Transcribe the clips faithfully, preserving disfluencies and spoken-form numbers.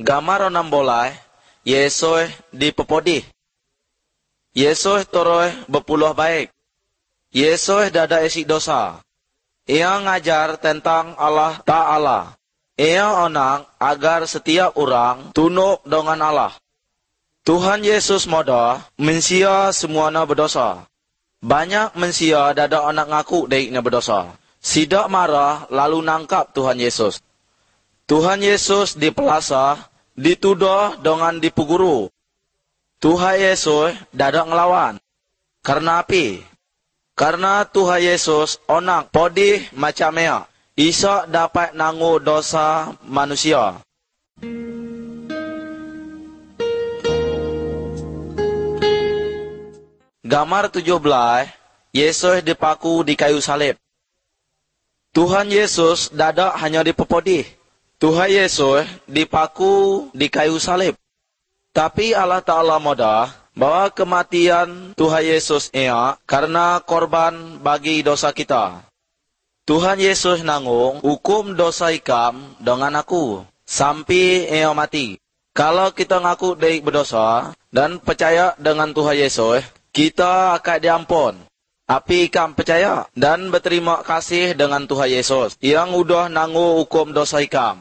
Gamar enam boleh, Yesus dipepodih. Yesus terus berpuluh baik. Yesus dada esik dosa. Ia ngajar tentang Allah Ta'ala. Ia onang agar setiap orang tunduk dengan Allah. Tuhan Yesus moda mensia semuanya berdosa. Banyak mensia dada anak ngaku daiknya berdosa. Sidak marah lalu nangkap Tuhan Yesus. Tuhan Yesus dipelasa, dituduh dengan dipuguru. Tuhan Yesus dada ngelawan. Karena apa? Karena Tuhan Yesus onang podih macam ea. Isa dapat nanggu dosa manusia. Gamar tujuh belas, Yesus dipaku di kayu salib. Tuhan Yesus dada hanya dipepodih. Tuhan Yesus dipaku di kayu salib. Tapi Allah Ta'ala moda bahwa kematian Tuhan Yesus ia karena korban bagi dosa kita. Tuhan Yesus nanggung hukum dosa ikam dengan aku sampai ia mati. Kalau kita ngaku daik berdosa dan percaya dengan Tuhan Yesus, kita akan diampun. Api ikam percaya dan berterima kasih dengan Tuhan Yesus yang udah nanggung hukum dosa ikam.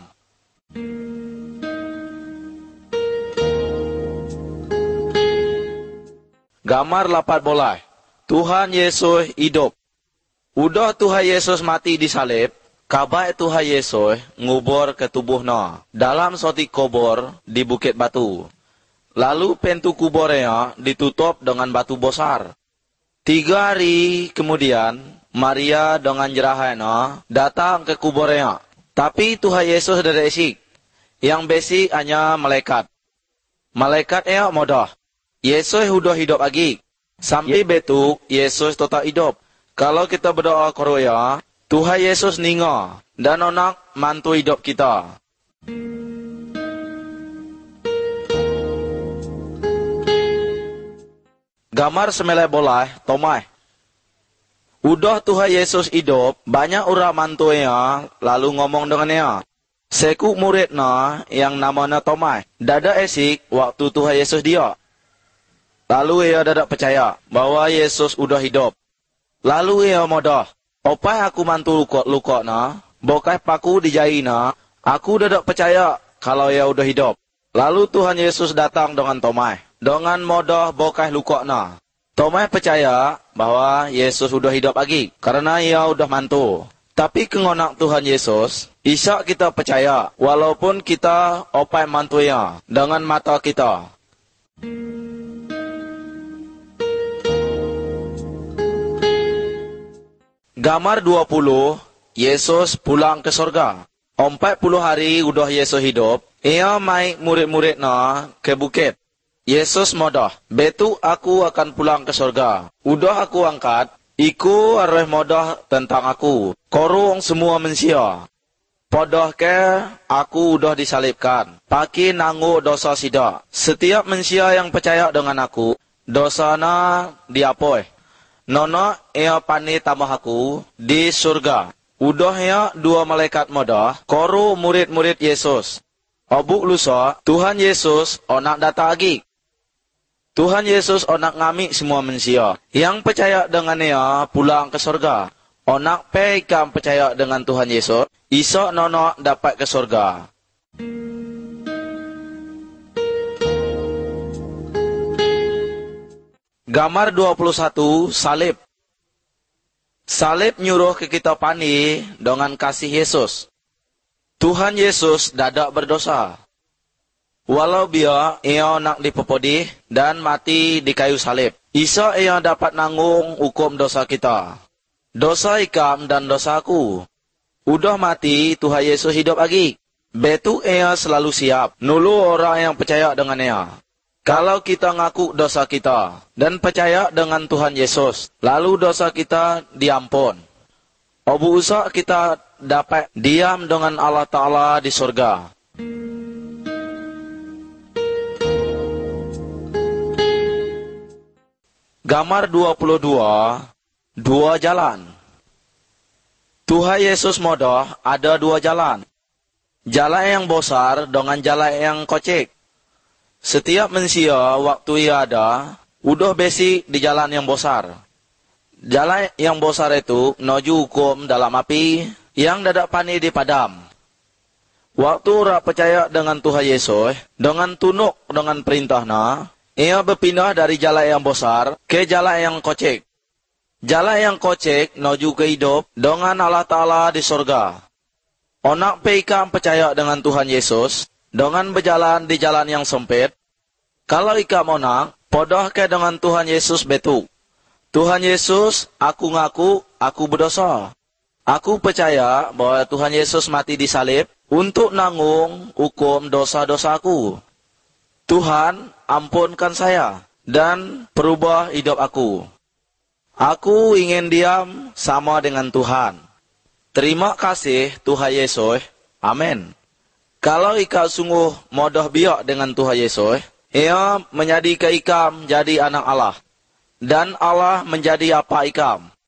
Gamar lapan bola. Tuhan Yesus hidup. Udah Tuhan Yesus mati di salib, kabai Tuhan Yesus ngubur ke tubuhnya dalam suatu kubur di Bukit Batu. Lalu pintu kuburnya ditutup dengan batu besar. Tiga hari kemudian, Maria dengan jerahana datang ke kuburnya. Tapi Tuhan Yesus dari esik. Yang besi hanya malaikat. Malaikatnya modah. Yesus sudah hidup lagi. Sampai betul, Yesus tetap hidup. Kalau kita berdoa koroya, Tuhan Yesus ninga dan onak mantu hidup kita. Gamar semele bola, Tomai. Udah Tuhan Yesus hidup, banyak orang mantunya lalu ngomong dengannya. Seku muridnya yang namanya Tomai, dada esik waktu Tuhan Yesus dia. Lalu ia dadak percaya bahwa Yesus udah hidup. Lalu ia modah, opai aku mantu luka-luka na, bokai paku dijai na, aku dadak percaya kalau ia udah hidup. Lalu Tuhan Yesus datang dengan Tomai, dengan modah bokai luka na. Tomai percaya bahwa Yesus udah hidup lagi, karena ia udah mantu. Tapi kengonak Tuhan Yesus, isa kita percaya, walaupun kita opai mantunya dengan mata kita. Gamar dua puluh, Yesus pulang ke surga. Empat puluh hari udah Yesus hidup, ia mai murid-muridnya ke bukit. Yesus modah, betu aku akan pulang ke surga. Udah aku angkat, iku arwah modah tentang aku. Korong semua mensia. Podoh ke, aku udah disalibkan. Paki nanggu dosa sida. Setiap mensia yang percaya dengan aku, dosana diapoi. Nono ia pani tambah aku di surga. Udah ya dua malaikat modah, koru murid-murid Yesus. Obuk lusa, Tuhan Yesus onak datang lagi. Tuhan Yesus onak ngami semua manusia. Yang percaya dengan ia pulang ke surga. Onak pekam percaya dengan Tuhan Yesus, isok nono dapat ke surga. Gamar dua puluh satu, salib. Salib nyuruh ke kita pani dengan kasih Yesus. Tuhan Yesus dadak berdosa. Walau dia ia nak dipepodih dan mati di kayu salib. Isa ia dapat nanggung hukum dosa kita. Dosa ikam dan dosaku. Udah mati, Tuhan Yesus hidup lagi. Betu ia selalu siap. Nulu orang yang percaya dengan ia. Kalau kita ngaku dosa kita dan percaya dengan Tuhan Yesus, lalu dosa kita diampun. Obu usaha kita dapat diam dengan Allah Ta'ala di surga. Gamar dua puluh dua, dua jalan. Tuhan Yesus modah ada dua jalan. jalan yang besar dengan jalan yang kocek. Setiap manusia waktu ia ada, udah basic di jalan yang besar. Jalan yang besar itu menuju hukum dalam api yang dadak pani dipadam. Waktu orang percaya dengan Tuhan Yesus, dengan tunuk dengan perintahnya, ia berpindah dari jalan yang besar ke jalan yang kocek. Jalan yang kocek menuju ke hidup dengan Allah Ta'ala di surga. Onak peikam percaya dengan Tuhan Yesus, dengan berjalan di jalan yang sempit. Kalau ikam onak, podoh ke dengan Tuhan Yesus betul. Tuhan Yesus, aku ngaku, aku berdosa. Aku percaya bahwa Tuhan Yesus mati di salib untuk nanggung hukum dosa-dosaku. Tuhan, ampunkan saya dan perubah hidup aku. Aku ingin diam sama dengan Tuhan. Terima kasih Tuhan Yesus. Amin. Kalau ikam sungguh modoh biak dengan Tuhan Yesus, ia menjadikan ikam jadi anak Allah. Dan Allah menjadi apa ikam.